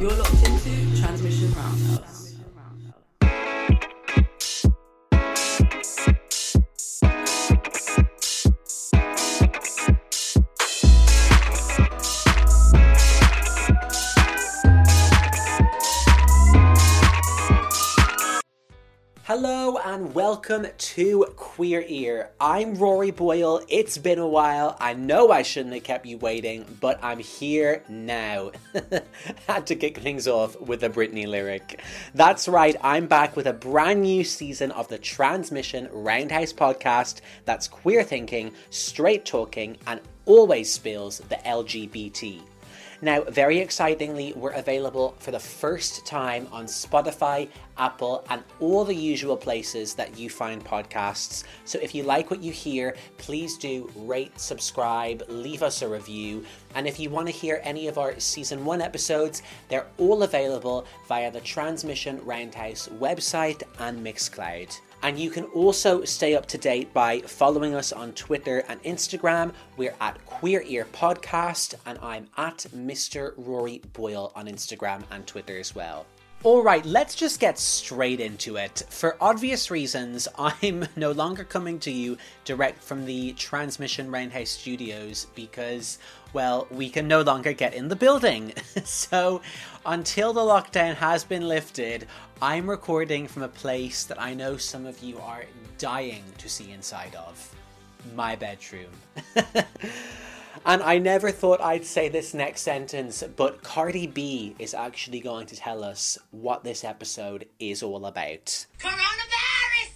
You're locked into Transmission Roundhouse. Hello and welcome to Queer Ear. I'm Rory Boyle. It's been a while. I know I shouldn't have kept you waiting, but I'm here now. Had to kick things off with a Britney lyric. That's right, I'm back with a brand new season of the Transmission Roundhouse podcast that's queer thinking, straight talking, and always spills the LGBT. Now, very excitingly, we're available for the first time on Spotify, Apple, and all the usual places that you find podcasts. So if you like what you hear, please do rate, subscribe, leave us a review. And if you want to hear any of our Season 1 episodes, they're all available via the Transmission Roundhouse website and Mixcloud. And you can also stay up to date by following us on Twitter and Instagram. We're at Queer Ear Podcast, and I'm at Mr. Rory Boyle on Instagram and Twitter as well. Alright, let's just get straight into it. For obvious reasons, I'm no longer coming to you direct from the Transmission Roundhouse studios because, well, we can no longer get in the building. So, until the lockdown has been lifted, I'm recording from a place that I know some of you are dying to see inside of. My bedroom. And I never thought I'd say this next sentence, but Cardi B is actually going to tell us what this episode is all about. Coronavirus!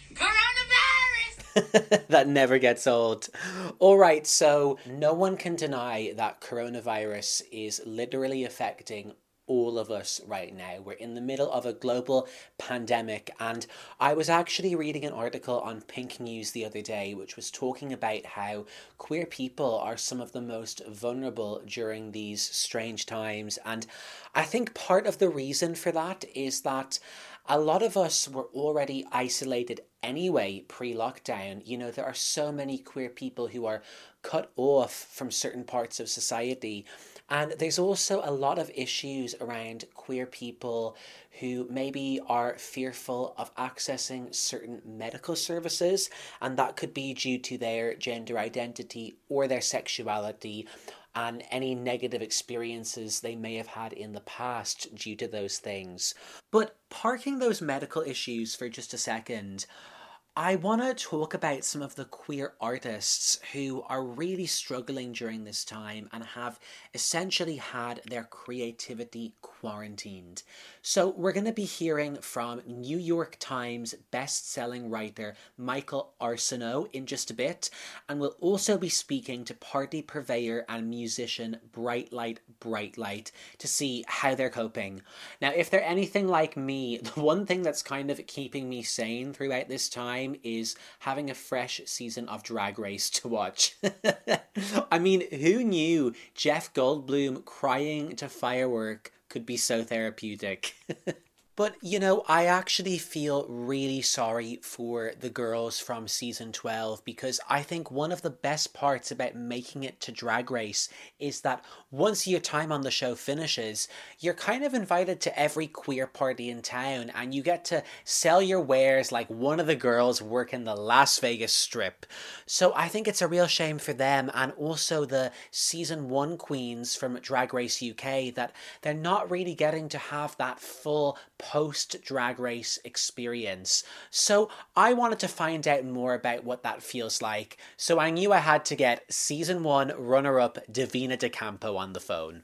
Coronavirus! That never gets old. Alright, so no one can deny that coronavirus is literally affecting all of us right now. We're in the middle of a global pandemic, and I was actually reading an article on Pink News the other day which was talking about how queer people are some of the most vulnerable during these strange times. And I think part of the reason for that is that a lot of us were already isolated anyway pre-lockdown. You know, there are so many queer people who are cut off from certain parts of society. And there's also a lot of issues around queer people who maybe are fearful of accessing certain medical services, and that could be due to their gender identity or their sexuality and any negative experiences they may have had in the past due to those things. But parking those medical issues for just a second, I want to talk about some of the queer artists who are really struggling during this time and have essentially had their creativity quarantined. So we're going to be hearing from New York Times best-selling writer Michael Arceneaux in just a bit, and we'll also be speaking to party purveyor and musician Bright Light to see how they're coping. Now, if they're anything like me, the one thing that's kind of keeping me sane throughout this time is having a fresh season of Drag Race to watch. I mean, who knew Jeff Goldblum crying to Firework could be so therapeutic? But, you know, I actually feel really sorry for the girls from season 12 because I think one of the best parts about making it to Drag Race is that once your time on the show finishes, you're kind of invited to every queer party in town and you get to sell your wares like one of the girls working the Las Vegas Strip. So I think it's a real shame for them and also the season 1 queens from Drag Race UK that they're not really getting to have that full post-Drag Race experience. So I wanted to find out more about what that feels like. So I knew I had to get season 1 runner-up Davina DeCampo on the phone.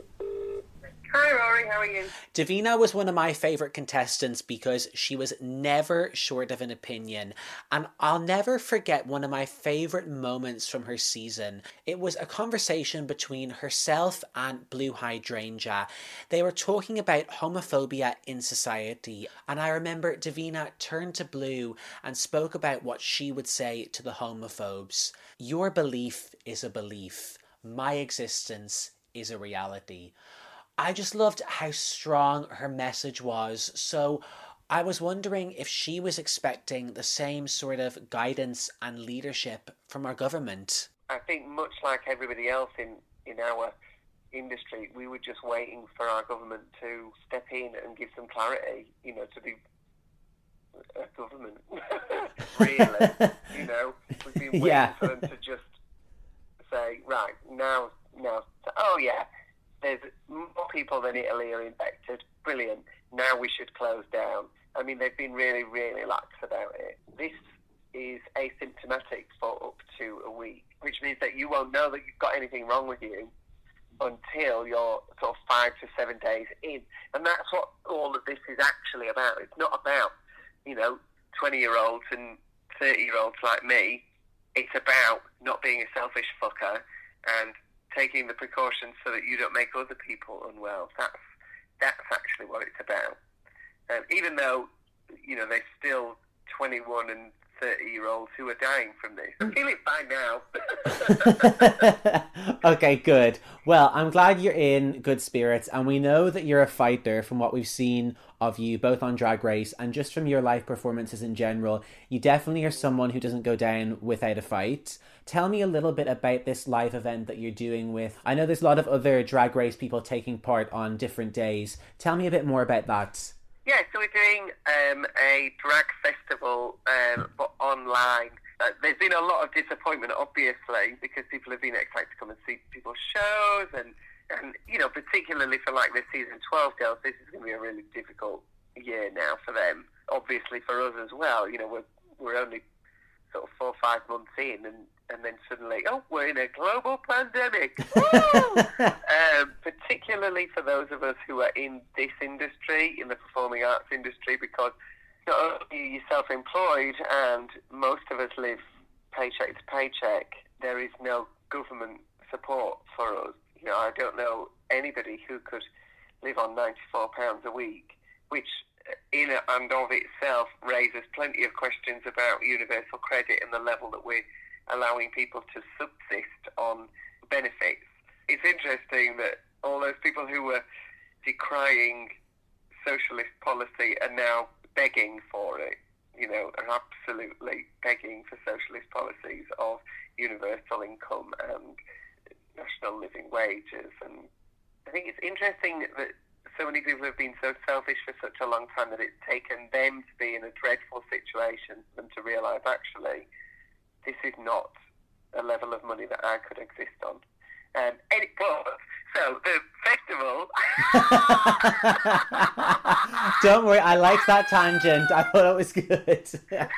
Hi Rory, how are you? Davina was one of my favourite contestants because she was never short of an opinion, and I'll never forget one of my favourite moments from her season. It was a conversation between herself and Blue Hydrangea. They were talking about homophobia in society, and I remember Davina turned to Blue and spoke about what she would say to the homophobes. Your belief is a belief. My existence is a reality. I just loved how strong her message was. So I was wondering if she was expecting the same sort of guidance and leadership from our government. I think much like everybody else in our industry, we were just waiting for our government to step in and give some clarity, to be a government. Really, we've been waiting for them to just say, right, now, oh yeah, there's more people than Italy are infected. Brilliant. Now we should close down. I mean, they've been really, really lax about it. This is asymptomatic for up to a week, which means that you won't know that you've got anything wrong with you until you're sort of 5 to 7 days in. And that's what all of this is actually about. It's not about, 20-year-olds and 30-year-olds like me. It's about not being a selfish fucker and taking the precautions so that you don't make other people unwell. That's actually what it's about. Even though, there's still 21 and 30-year-olds who are dying from this. I'm feeling fine now. Okay, good. Well, I'm glad you're in good spirits, and we know that you're a fighter from what we've seen of you, both on Drag Race and just from your live performances in general. You definitely are someone who doesn't go down without a fight. Tell me a little bit about this live event that you're doing with... I know there's a lot of other Drag Race people taking part on different days. Tell me a bit more about that. Yeah, so we're doing a drag festival, but online. There's been a lot of disappointment, obviously, because people have been excited to come and see people's shows, and particularly for like the season 12 girls, this is going to be a really difficult year now for them. Obviously for us as well. We're only sort of 4 or 5 months in, and then suddenly, we're in a global pandemic. Particularly for those of us who are in this industry, in the performing arts industry, because not only are you self-employed and most of us live paycheck to paycheck, there is no government support for us. I don't know anybody who could live on £94 a week, which in and of itself raises plenty of questions about universal credit and the level that we're allowing people to subsist on benefits. It's interesting that all those people who were decrying socialist policy are now begging for it, are absolutely begging for socialist policies of universal income and national living wages. And I think it's interesting that so many people have been so selfish for such a long time that it's taken them to be in a dreadful situation for them to realise, actually, this is not a level of money that I could exist on. So the festival... Don't worry, I liked that tangent. I thought it was good. But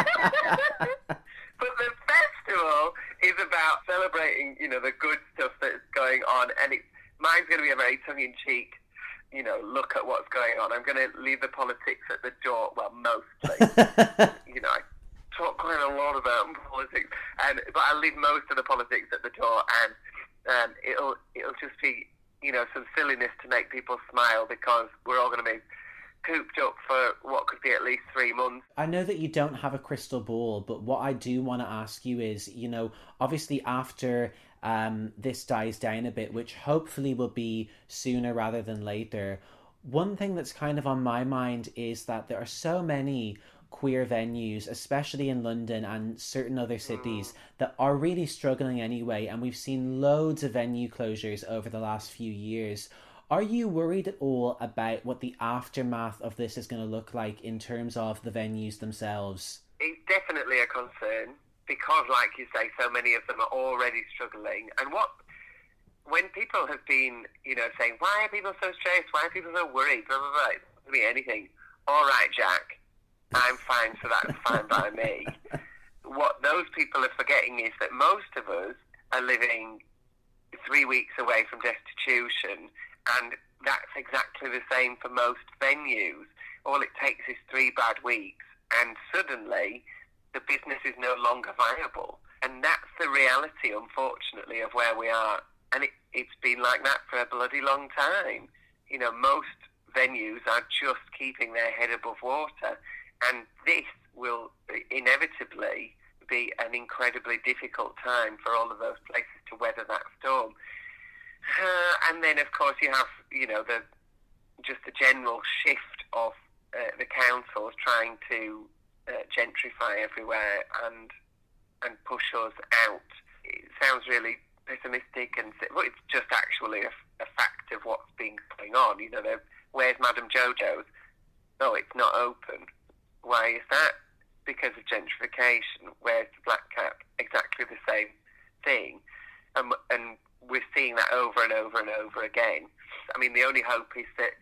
the festival is about celebrating, the good stuff that's going on, and mine's going to be a very tongue-in-cheek, look at what's going on. I'm going to leave the politics at the door, well, mostly. I talk quite a lot about politics, but I leave most of the politics at the door, and it'll just be, some silliness to make people smile, because we're all going to be cooped up for what could be at least 3 months. I know that you don't have a crystal ball, but what I do want to ask you is, obviously after this dies down a bit, which hopefully will be sooner rather than later, one thing that's kind of on my mind is that there are so many queer venues, especially in London and certain other cities, that are really struggling anyway, and we've seen loads of venue closures over the last few years. Are you worried at all about what the aftermath of this is going to look like in terms of the venues themselves? It's definitely a concern, because, like you say, so many of them are already struggling. And when people have been, saying, why are people so stressed? Why are people so worried? Blah, blah, blah. It doesn't mean anything. All right, Jack, I'm fine, so that's fine by me. What those people are forgetting is that most of us are living 3 weeks away from destitution, and that's exactly the same for most venues. All it takes is 3 bad weeks, and suddenly the business is no longer viable. And that's the reality, unfortunately, of where we are. And it's been like that for a bloody long time. Most venues are just keeping their head above water. And this will inevitably be an incredibly difficult time for all of those places to weather that storm. And then, of course, you have, the general shift of the councils trying to gentrify everywhere and push us out. It sounds really pessimistic and well, it's just actually a fact of what's been going on. You know, where's Madame Jojo's? No, it's not open. Why is that? Because of gentrification. Where's the Black Cat? Exactly the same thing. And we're seeing that over and over and over again. I mean, the only hope is that,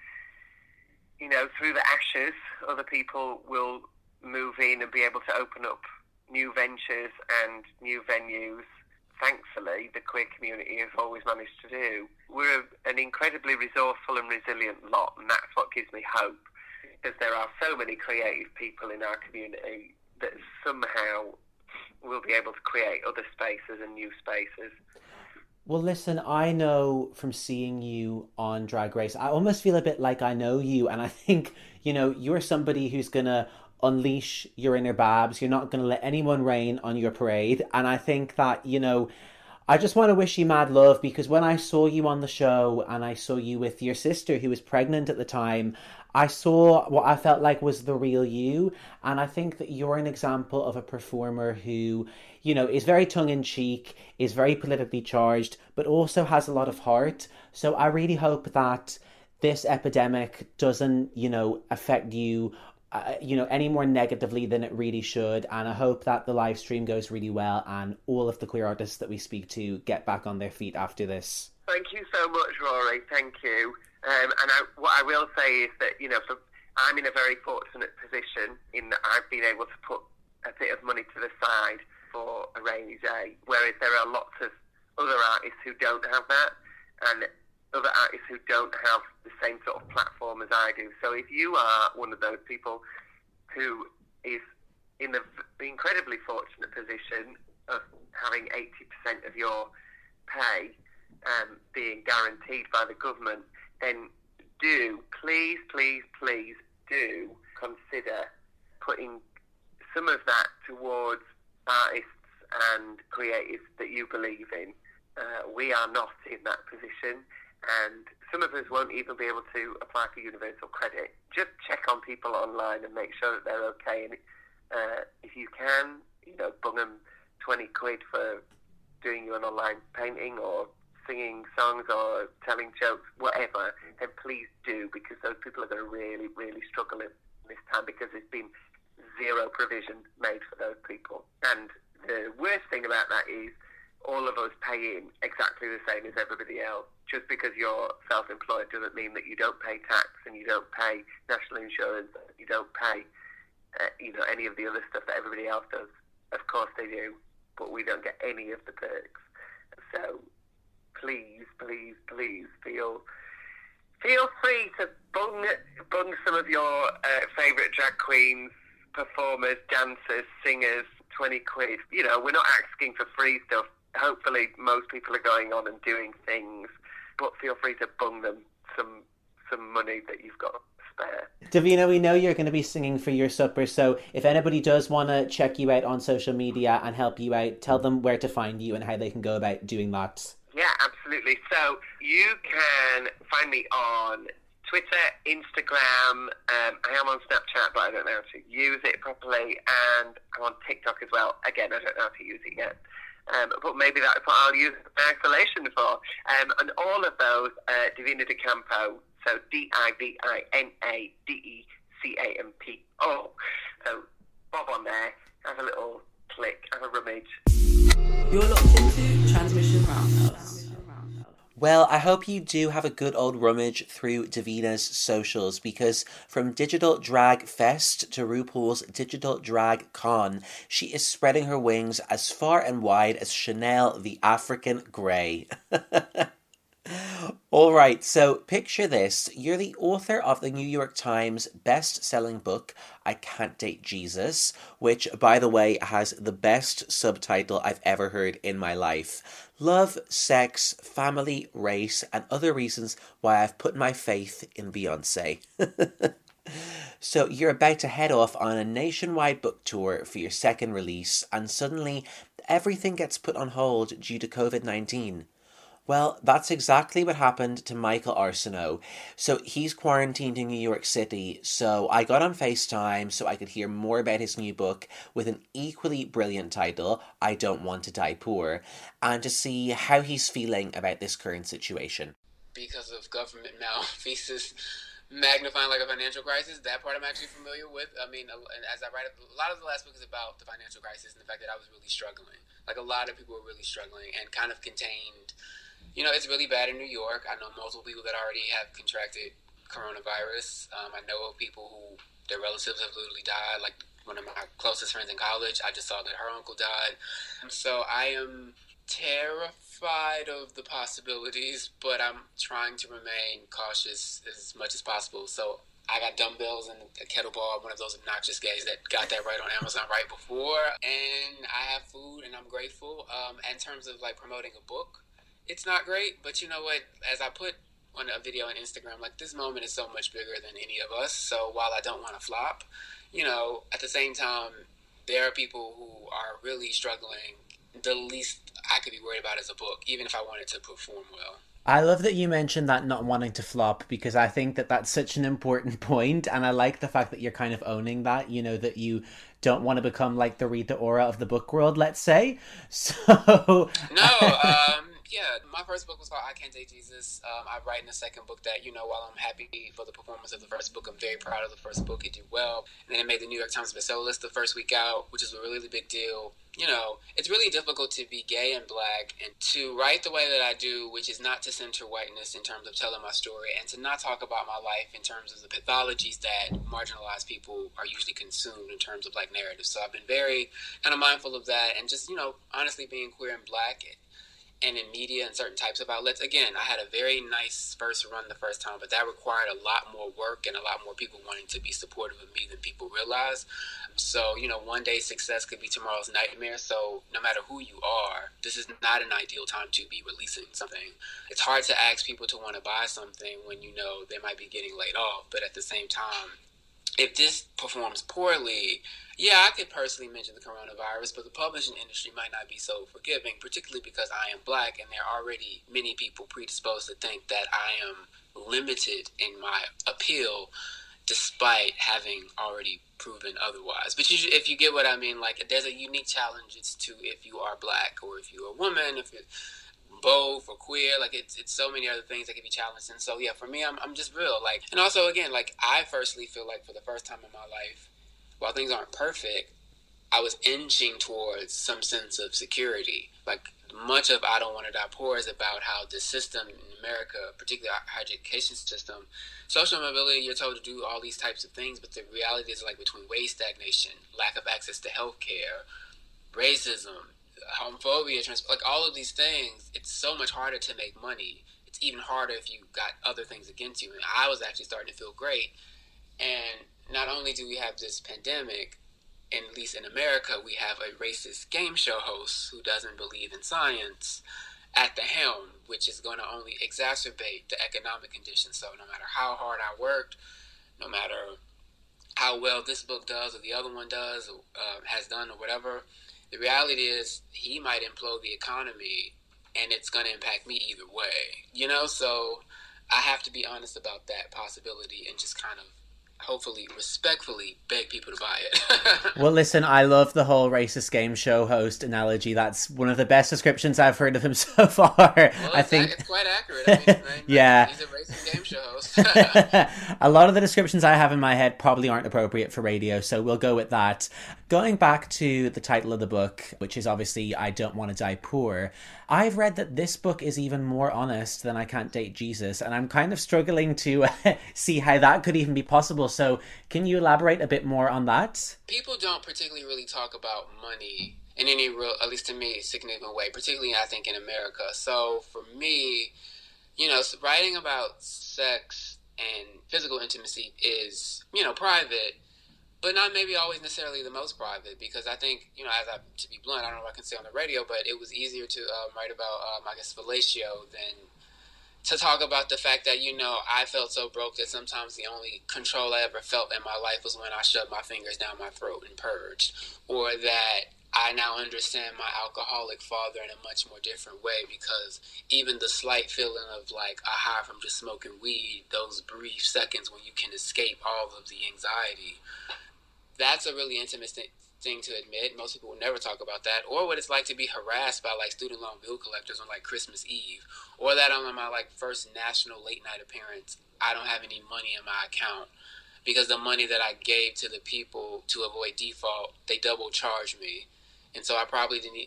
you know, through the ashes, other people will move in and be able to open up new ventures and new venues. Thankfully, the queer community has always managed to do. We're an incredibly resourceful and resilient lot, and that's what gives me hope, because there are so many creative people in our community that somehow we'll be able to create other spaces and new spaces. Well, listen, I know from seeing you on Drag Race, I almost feel a bit like I know you, and I think, you know, you're somebody who's going to unleash your inner babs. You're not going to let anyone rain on your parade, and I think that, you know, I just want to wish you mad love, because when I saw you on the show and I saw you with your sister who was pregnant at the time, I saw what I felt like was the real you. And I think that you're an example of a performer who, you know, is very tongue-in-cheek, is very politically charged, but also has a lot of heart. So I really hope that this epidemic doesn't, you know, affect you you know, any more negatively than it really should. And I hope that the live stream goes really well and all of the queer artists that we speak to get back on their feet after this. Thank you so much, Rory. Thank you. What I will say is that, you know, I'm in a very fortunate position in that I've been able to put a bit of money to the side for a rainy day, whereas there are lots of other artists who don't have that, and other artists who don't have the same sort of platform as I do. So if you are one of those people who is in the incredibly fortunate position of having 80% of your pay being guaranteed by the government, then please do consider putting some of that towards artists and creatives that you believe in. We are not in that position, and some of us won't even be able to apply for universal credit. Just check on people online and make sure that they're okay. And if you can, you know, bung them 20 quid for doing you an online painting or singing songs or telling jokes, whatever, then please do, because those people are going to really, really struggle in this time, because there's been zero provision made for those people. And the worst thing about that is all of us pay in exactly the same as everybody else. Just because you're self-employed doesn't mean that you don't pay tax and you don't pay national insurance, you don't pay you know, any of the other stuff that everybody else does. Of course they do, but we don't get any of the perks. So please feel free to bung some of your favourite drag queens, performers, dancers, singers 20 quid. You know, we're not asking for free stuff. Hopefully most people are going on and doing things, but feel free to bung them some money that you've got spare. Davina, we know you're going to be singing for your supper, so if anybody does want to check you out on social media and help you out, tell them where to find you and how they can go about doing that. Yeah, absolutely. So you can find me on Twitter, Instagram. I am on Snapchat, but I don't know how to use it properly. And I'm on TikTok as well. Again, I don't know how to use it yet. But maybe that's what I'll use isolation for. And all of those, Davina De Campo, so DIVINADECAMPO. So bob on there, have a little click, have a rummage. You're locked into Transmission Roundhouse. Well, I hope you do have a good old rummage through Davina's socials, because from Digital Drag Fest to RuPaul's Digital Drag Con, she is spreading her wings as far and wide as Chanel the African Grey. All right, so picture this. You're the author of the New York Times best-selling book, I Can't Date Jesus, which, by the way, has the best subtitle I've ever heard in my life. Love, sex, family, race, and other reasons why I've put my faith in Beyoncé. So you're about to head off on a nationwide book tour for your second release, and suddenly everything gets put on hold due to COVID-19. Well, that's exactly what happened to Michael Arsenault. So he's quarantined in New York City. So I got on FaceTime so I could hear more about his new book with an equally brilliant title, I Don't Want to Die Poor, and to see how he's feeling about this current situation. Because of government malfeasance magnifying like a financial crisis, that part I'm actually familiar with. I mean, as I write, a lot of the last book is about the financial crisis and the fact that I was really struggling. Like a lot of people were really struggling and kind of contained. You know, it's really bad in New York. I know multiple people that already have contracted coronavirus. I know of people who their relatives have literally died. Like one of my closest friends in college, I just saw that her uncle died. So I am terrified of the possibilities, but I'm trying to remain cautious as much as possible. So I got dumbbells and a kettlebell, one of those obnoxious guys that got that right on Amazon right before, and I have food and I'm grateful. In terms of like promoting a book, it's not great, but you know what, as I put on a video on Instagram, like this moment is so much bigger than any of us, so while I don't want to flop, you know, at the same time, there are people who are really struggling. The least I could be worried about is a book, even if I wanted to perform well. I love that you mentioned that not wanting to flop, because I think that that's such an important point, and I like the fact that you're kind of owning that, you know, that you don't want to become like the Rita Ora of the book world, let's say. So yeah, my first book was called I Can't Date Jesus. I write in the second book that, you know, while I'm happy for the performance of the first book, I'm very proud of the first book. It did well. And then it made the New York Times bestseller list the first week out, which is a really big deal. You know, it's really difficult to be gay and black and to write the way that I do, which is not to center whiteness in terms of telling my story and to not talk about my life in terms of the pathologies that marginalized people are usually consumed in terms of like narratives. So I've been very kind of mindful of that, and just, you know, honestly being queer and black and in media and certain types of outlets. Again, I had a very nice first run the first time, but that required a lot more work and a lot more people wanting to be supportive of me than people realize. So, you know, one day success could be tomorrow's nightmare. So no matter who you are, this is not an ideal time to be releasing something. It's hard to ask people to want to buy something when you know they might be getting laid off. But at the same time, if this performs poorly, yeah, I could personally mention the coronavirus, but the publishing industry might not be so forgiving, particularly because I am black and there are already many people predisposed to think that I am limited in my appeal despite having already proven otherwise. But if you get what I mean, like there's a unique challenge it's to if you are black or if you're a woman, if you're both or queer, like it's so many other things that can be challenged. And so yeah, for me, I'm just real, like, and also again, like I firstly feel like for the first time in my life, while things aren't perfect, I was inching towards some sense of security. Like much of I Don't Want to Die Poor is about how the system in America, particularly our higher education system, social mobility, you're told to do all these types of things, but the reality is like between wage stagnation, lack of access to health care, racism, homophobia, like all of these things, it's so much harder to make money. It's even harder if you got other things against you. And I was actually starting to feel great. And not only do we have this pandemic, and at least in America, we have a racist game show host who doesn't believe in science at the helm, which is going to only exacerbate the economic conditions. So no matter how hard I worked, no matter how well this book does or the other one does or has done or whatever, the reality is he might implode the economy and it's going to impact me either way, you know? So I have to be honest about that possibility and just kind of hopefully respectfully beg people to buy it. Well, listen, I love the whole racist game show host analogy. That's one of the best descriptions I've heard of him so far. Well, I think it's quite accurate. I mean, yeah, he's a racist game show host. A lot of the descriptions I have in my head probably aren't appropriate for radio, so we'll go with that. Going back to the title of the book, which is obviously I Don't Want to Die Poor, I've read that this book is even more honest than I Can't Date Jesus, and I'm kind of struggling to see how that could even be possible. So can you elaborate a bit more on that? People don't particularly really talk about money in any real, at least to me, significant way, particularly I think in America. So for me, you know, writing about sex and physical intimacy is, you know, private, but not maybe always necessarily the most private, because I think, you know, to be blunt, I don't know if I can say on the radio, but it was easier to write about, I guess, fellatio than to talk about the fact that, you know, I felt so broke that sometimes the only control I ever felt in my life was when I shoved my fingers down my throat and purged, or that I now understand my alcoholic father in a much more different way, because even the slight feeling of like a high from just smoking weed, those brief seconds when you can escape all of the anxiety, that's a really intimate thing to admit. Most people will never talk about that, or what it's like to be harassed by like student loan bill collectors on like Christmas Eve, or that on my like first national late night appearance, I don't have any money in my account because the money that I gave to the people to avoid default, they double charged me. And so I probably didn't,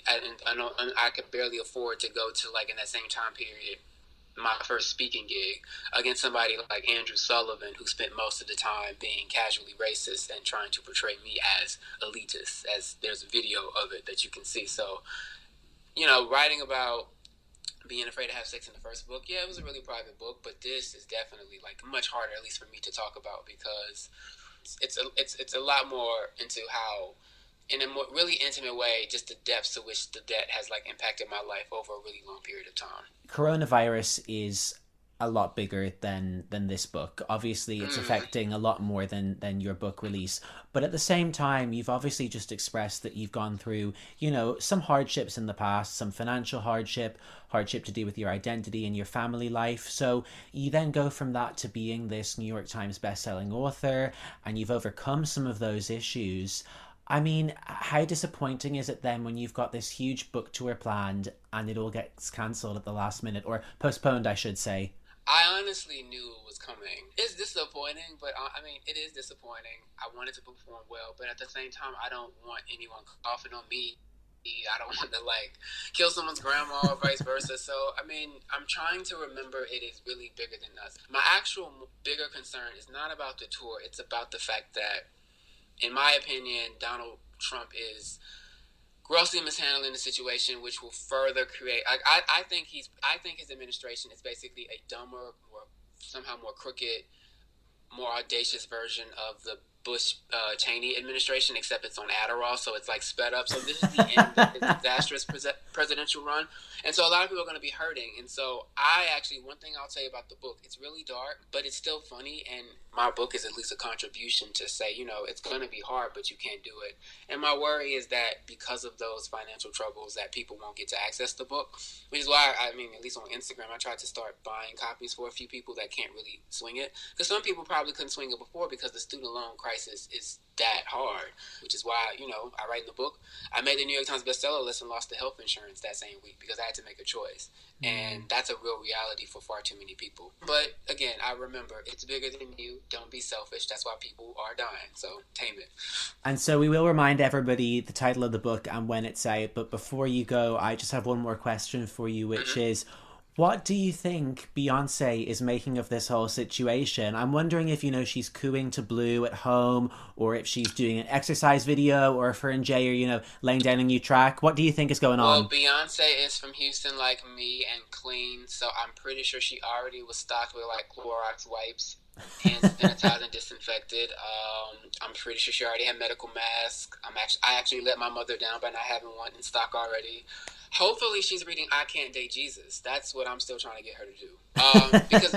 I could barely afford to go to, like, in that same time period, my first speaking gig against somebody like Andrew Sullivan, who spent most of the time being casually racist and trying to portray me as elitist, as there's a video of it that you can see. So, you know, writing about being afraid to have sex in the first book, yeah, it was a really private book, but this is definitely like much harder, at least for me to talk about, because it's a lot more into how, in a more, really intimate way, just the depths to which the debt has like impacted my life over a really long period of time. Coronavirus is a lot bigger than this book. Obviously, it's affecting a lot more than your book release. But at the same time, you've obviously just expressed that you've gone through, you know, some hardships in the past, some financial hardship to do with your identity and your family life. So you then go from that to being this New York Times bestselling author, and you've overcome some of those issues. I mean, how disappointing is it then when you've got this huge book tour planned and it all gets cancelled at the last minute, or postponed, I should say? I honestly knew it was coming. It's disappointing, but I mean, it is disappointing. I wanted to perform well, but at the same time, I don't want anyone coughing on me. I don't want to, like, kill someone's grandma or vice versa. So, I mean, I'm trying to remember it is really bigger than us. My actual bigger concern is not about the tour. It's about the fact that, in my opinion, Donald Trump is grossly mishandling the situation, which will further create. I think his administration is basically a dumber, or somehow more crooked, more audacious version of the Bush Cheney administration, except it's on Adderall, so it's like sped up. So this is the end of his disastrous presidential run, and so a lot of people are going to be hurting. And so one thing I'll tell you about the book, it's really dark, but it's still funny, and my book is at least a contribution to say, you know, it's going to be hard, but you can't do it. And my worry is that because of those financial troubles, that people won't get to access the book, which is why, I mean, at least on Instagram, I tried to start buying copies for a few people that can't really swing it, because some people probably couldn't swing it before because the student loan crisis is that hard, which is why, you know, I write in the book, I made the New York Times bestseller list and lost the health insurance that same week because I had to make a choice. And that's a real reality for far too many people. But again, I remember, it's bigger than you. Don't be selfish. That's why people are dying. So tame it. And so we will remind everybody the title of the book and when it's out. But before you go, I just have one more question for you, which is, what do you think Beyonce is making of this whole situation? I'm wondering if, you know, she's cooing to Blue at home, or if she's doing an exercise video, or if her and Jay are, you know, laying down a new track. What do you think is going on? Well, Beyonce is from Houston like me and clean, so I'm pretty sure she already was stocked with like Clorox wipes, hand sanitized and disinfected. I'm pretty sure she already had medical masks. I actually let my mother down by not having one in stock already. Hopefully she's reading I Can't Date Jesus. That's what I'm still trying to get her to do. Because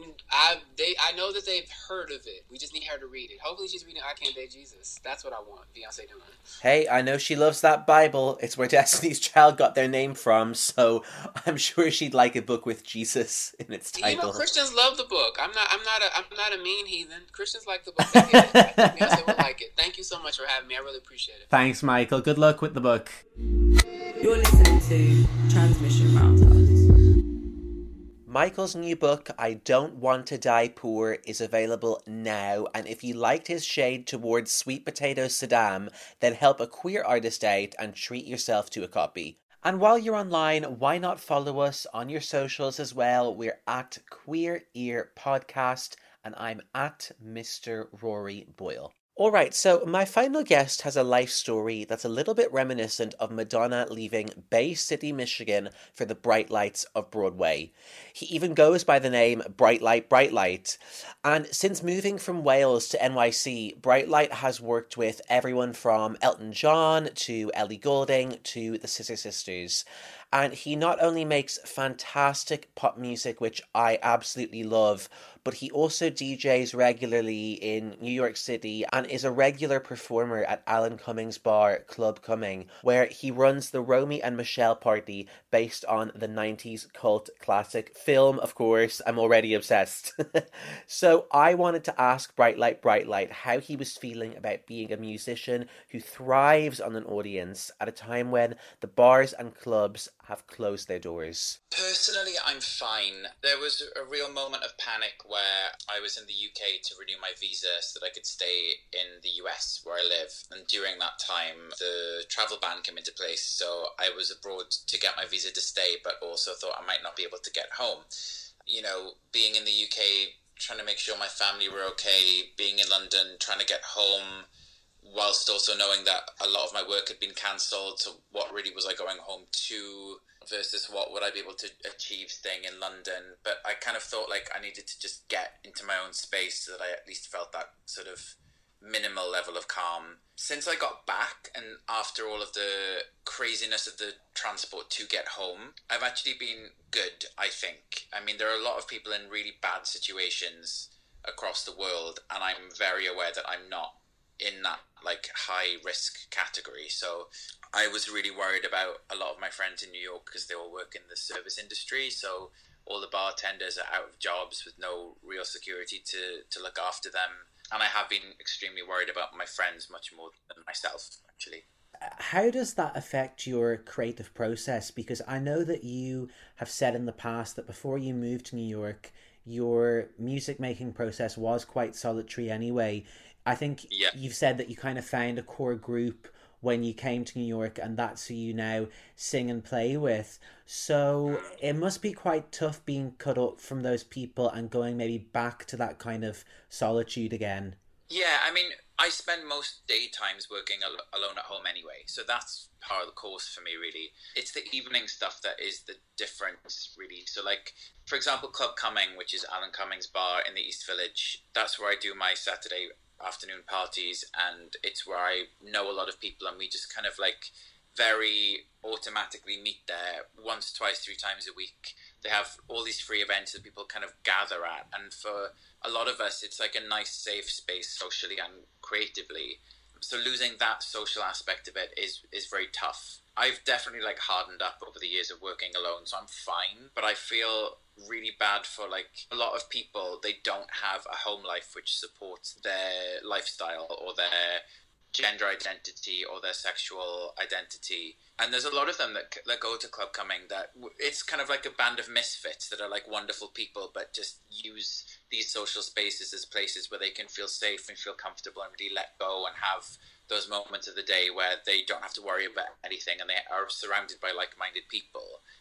I know that they've heard of it. We just need her to read it. Hopefully she's reading I Can't Date Jesus. That's what I want Beyonce doing. Hey, I know she loves that Bible. It's where Destiny's Child got their name from, so I'm sure she'd like a book with Jesus in its title. You know, Christians love the book. I'm not a mean heathen. Christians like the book. They get it. I think Beyonce would like it. Thank you so much for having me. I really appreciate it. Thanks, Michael. Good luck with the book. You're listening to Transmission Roundhouse. Michael's new book, I Don't Want to Die Poor, is available now, and if you liked his shade towards Sweet Potato Saddam, then help a queer artist out and treat yourself to a copy. And while you're online, why not follow us on your socials as well? We're at Queer Ear Podcast, and I'm at Mr. Rory Boyle. Alright, so my final guest has a life story that's a little bit reminiscent of Madonna leaving Bay City, Michigan for the bright lights of Broadway. He even goes by the name Bright Light, Bright Light. And since moving from Wales to NYC, Bright Light has worked with everyone from Elton John to Ellie Goulding to the Scissor Sisters. And he not only makes fantastic pop music, which I absolutely love, but he also DJs regularly in New York City and is a regular performer at Alan Cummings' bar, Club Cumming, where he runs the Romy and Michelle party based on the 90s cult classic film, of course. I'm already obsessed. So I wanted to ask Bright Light how he was feeling about being a musician who thrives on an audience at a time when the bars and clubs have closed their doors. Personally, I'm fine. There was a real moment of panic where I was in the UK to renew my visa so that I could stay in the US where I live. And during that time, the travel ban came into place. So I was abroad to get my visa to stay, but also thought I might not be able to get home. You know, being in the UK, trying to make sure my family were okay, being in London, trying to get home, whilst also knowing that a lot of my work had been cancelled. So what really was I going home to versus what would I be able to achieve staying in London? But I kind of thought like I needed to just get into my own space so that I at least felt that sort of minimal level of calm. Since I got back and after all of the craziness of the transport to get home, I've actually been good, I think. I mean, there are a lot of people in really bad situations across the world, and I'm very aware that I'm not in that like high risk category. So I was really worried about a lot of my friends in New York because they all work in the service industry. So all the bartenders are out of jobs with no real security to look after them. And I have been extremely worried about my friends much more than myself, actually. How does that affect your creative process? Because I know that you have said in the past that before you moved to New York, your music making process was quite solitary anyway. I think you've said that you kind of found a core group when you came to New York, and that's who you now sing and play with. So it must be quite tough being cut up from those people and going maybe back to that kind of solitude again. Yeah, I mean, I spend most daytimes working alone at home anyway, so that's part of the course for me, really. It's the evening stuff that is the difference, really. So, like, for example, Club Cumming, which is Alan Cummings' bar in the East Village, that's where I do my Saturday afternoon parties, and it's where I know a lot of people, and we just kind of like very automatically meet there once, twice, 3 times a week. They have all these free events that people kind of gather at, and for a lot of us it's like a nice safe space socially and creatively. So losing that social aspect of it is very tough. I've definitely like hardened up over the years of working alone, so I'm fine, but I feel really bad for like a lot of people. They don't have a home life which supports their lifestyle or their gender identity or their sexual identity, and there's a lot of them that go to Club Cumming that it's kind of like a band of misfits that are like wonderful people but just use these social spaces as places where they can feel safe and feel comfortable and really let go and have those moments of the day where they don't have to worry about anything and they are surrounded by like-minded people.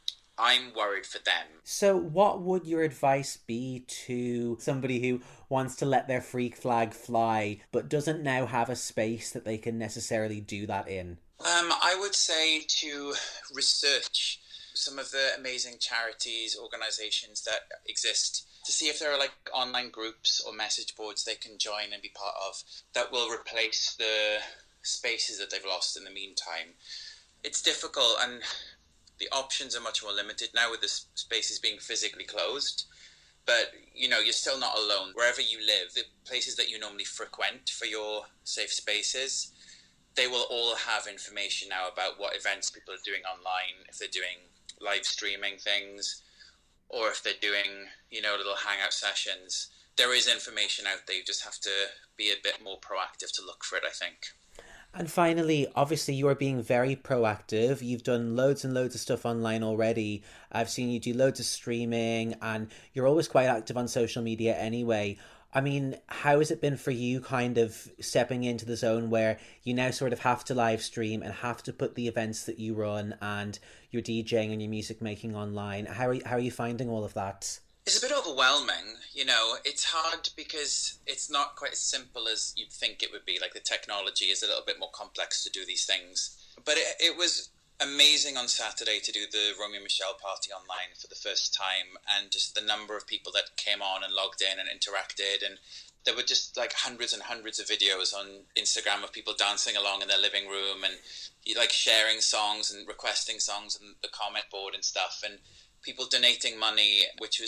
I'm worried for them. So what would your advice be to somebody who wants to let their freak flag fly but doesn't now have a space that they can necessarily do that in? I would say to research some of the amazing charities, organisations that exist, to see if there are like online groups or message boards they can join and be part of that will replace the spaces that they've lost in the meantime. It's difficult, and the options are much more limited now with the spaces being physically closed. But, you know, you're still not alone. Wherever you live, the places that you normally frequent for your safe spaces, they will all have information now about what events people are doing online, if they're doing live streaming things, or if they're doing, you know, little hangout sessions. There is information out there. You just have to be a bit more proactive to look for it, I think. And finally, obviously you are being very proactive. You've done loads and loads of stuff online already. I've seen you do loads of streaming, and you're always quite active on social media anyway. I mean, how has it been for you kind of stepping into the zone where you now sort of have to live stream and have to put the events that you run and your DJing and your music making online? How are you finding all of that? It's a bit overwhelming, you know. It's hard because it's not quite as simple as you'd think it would be. Like, the technology is a little bit more complex to do these things. But it was amazing on Saturday to do the Romy and Michelle party online for the first time, and just the number of people that came on and logged in and interacted. And there were just like hundreds and hundreds of videos on Instagram of people dancing along in their living room and like sharing songs and requesting songs on the comment board and stuff, and people donating money, which was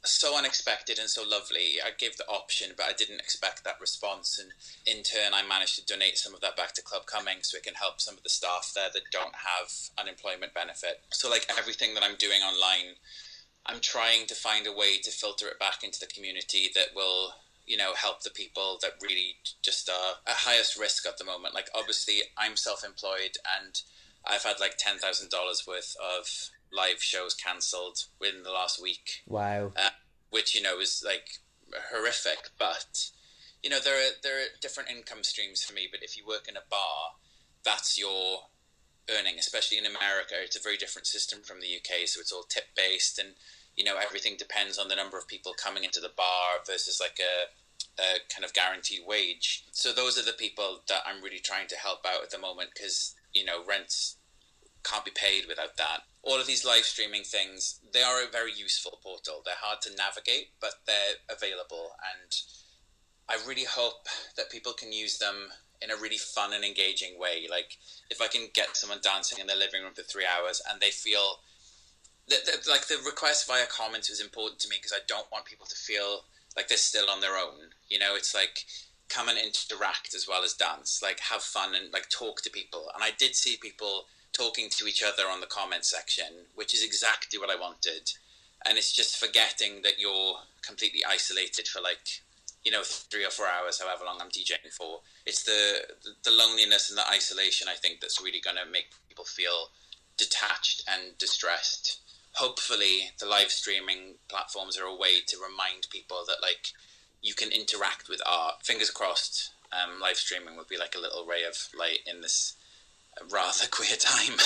so unexpected and so lovely. I gave the option, but I didn't expect that response. And in turn, I managed to donate some of that back to Club Cumming so it can help some of the staff there that don't have unemployment benefit. So like everything that I'm doing online, I'm trying to find a way to filter it back into the community that will, you know, help the people that really just are at highest risk at the moment. Like obviously I'm self-employed and I've had like $10,000 worth of live shows cancelled within the last week. Wow. Which, you know, is like horrific. But, you know, there are different income streams for me. But if you work in a bar, that's your earning, especially in America. It's a very different system from the UK. So it's all tip based and, you know, everything depends on the number of people coming into the bar versus like a kind of guaranteed wage. So those are the people that I'm really trying to help out at the moment because, you know, rents can't be paid without that. All of these live streaming things, they are a very useful portal. They're hard to navigate, but they're available. And I really hope that people can use them in a really fun and engaging way. Like if I can get someone dancing in their living room for 3 hours and they feel like the request via comments was important to me because I don't want people to feel like they're still on their own. You know, it's like come and interact as well as dance, like have fun and like talk to people. And I did see people talking to each other on the comment section, which is exactly what I wanted. And it's just forgetting that you're completely isolated for like, you know, 3 or 4 hours, however long I'm DJing for. It's the loneliness and the isolation, I think, that's really going to make people feel detached and distressed. Hopefully the live streaming platforms are a way to remind people that like you can interact with art. Fingers crossed, live streaming would be like a little ray of light in this rather queer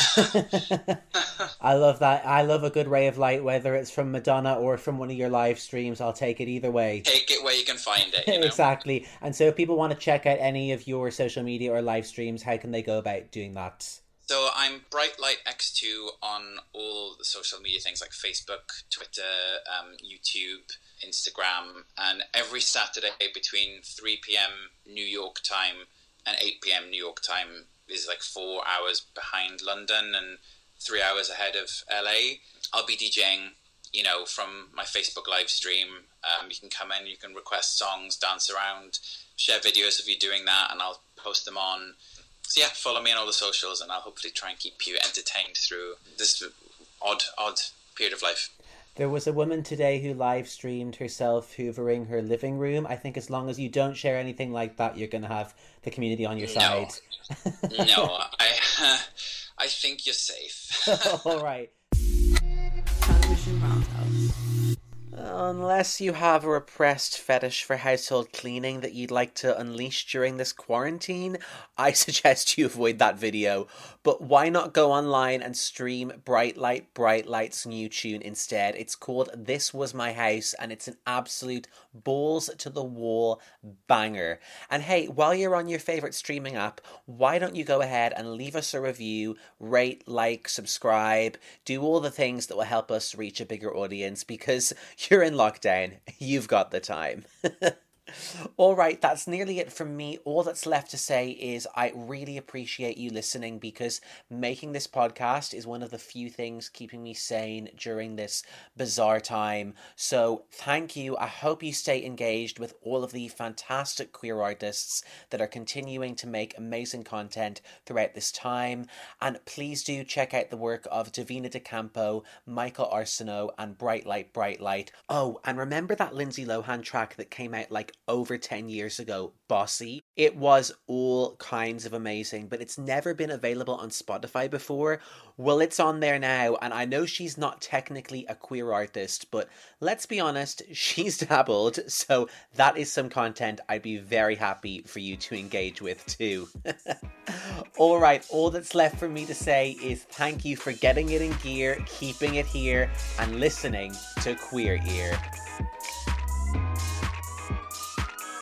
time. I love that. I love a good ray of light, whether it's from Madonna or from one of your live streams. I'll take it either way. Take it where you can find it, you know? Exactly. And so if people want to check out any of your social media or live streams, how can they go about doing that? So I'm Brightlight X2 on all the social media things like Facebook, Twitter, YouTube, Instagram, and every Saturday between 3 p.m. New York time and 8 p.m. New York time is like 4 hours behind London and 3 hours ahead of LA. I'll be DJing, you know, from my Facebook live stream. You can come in, you can request songs, dance around, share videos of you doing that, and I'll post them on. So yeah, follow me on all the socials and I'll hopefully try and keep you entertained through this odd period of life. There was a woman today who live streamed herself hoovering her living room. I think as long as you don't share anything like that, you're going to have the community on your side. No, I think you're safe. All right. Transmission Roundhouse. Unless you have a repressed fetish for household cleaning that you'd like to unleash during this quarantine, I suggest you avoid that video. But why not go online and stream Brightlight's new tune instead? It's called This Was My House, and it's an absolute balls-to-the-wall banger. And hey, while you're on your favourite streaming app, why don't you go ahead and leave us a review, rate, like, subscribe, do all the things that will help us reach a bigger audience, because you're in lockdown. You've got the time. All right, that's nearly it from me. All that's left to say is I really appreciate you listening, because making this podcast is one of the few things keeping me sane during this bizarre time. So thank you. I hope you stay engaged with all of the fantastic queer artists that are continuing to make amazing content throughout this time. And please do check out the work of Davina De Campo, Michael Arsenault, and Brightlight. Oh, and remember that Lindsay Lohan track that came out like over 10 years ago, Bossy? It was all kinds of amazing, but it's never been available on Spotify before. Well, it's on there now, and I know she's not technically a queer artist, but let's be honest, she's dabbled, so that is some content I'd be very happy for you to engage with too. Alright, all that's left for me to say is thank you for getting it in gear, keeping it here, and listening to Queer Ear.